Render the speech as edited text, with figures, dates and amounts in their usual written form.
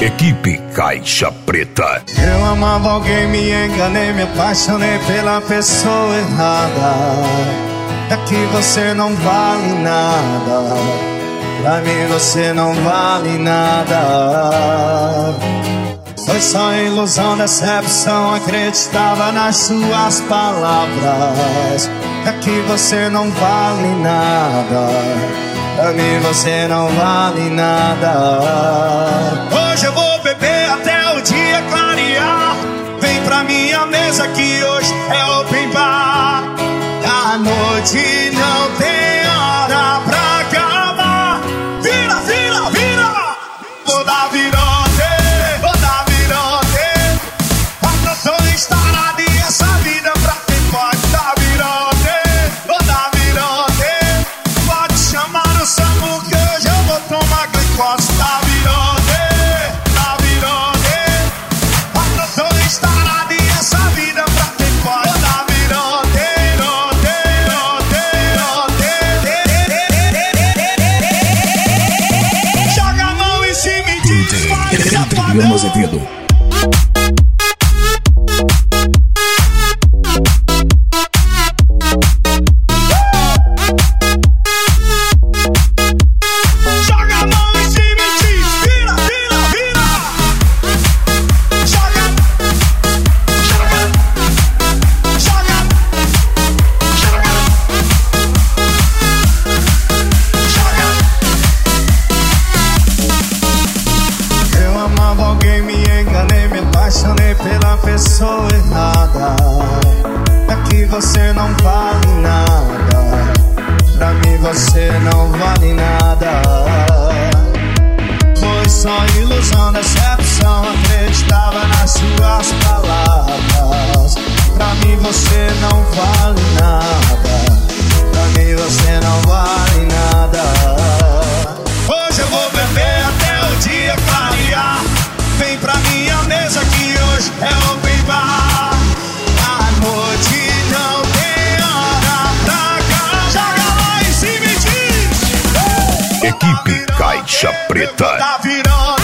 Equipe Caixa Preta. Eu amava alguém, me enganei, me apaixonei pela pessoa errada. É que você não vale nada. Pra mim você não vale nada. Foi só ilusão, decepção, acreditava nas suas palavras. É que você não vale nada. Pra mim você não vale nada. Hoje eu vou beber até o dia clarear. Vem pra minha mesa que hoje é open bar. A noite não tem hora pra acabar. Vira, vira, vira. Vou dar virote, vou dar virote. A canção está na e essa vida pra quem pode dar virote. Vou dar virote. Pode chamar o SAMU que hoje eu vou tomar glicose. Dá virote, dá virote. A canção está na e essa vida pra quem pode dar virote. Joga a mão em cima e diz, vai Adriano Azevedo. joga a mão em cima e diz, vira, vira, vira. Joga, joga, joga, joga, joga. Eu amava alguém, me enganei, me apaixonei pela pessoa errada. É que você não vale nada. Pra mim você não vale nada. Foi só ilusão, decepção, acreditava nas suas palavras. Pra mim você não vale nada. Pra mim você não vale nada. Hoje eu vou beber até o dia clarear. Vem pra minha mesa que hoje é open bar. A noite não tem hora pra acabar. Joga lá em cima e diz, Equipe Caixa Preta. tá virando.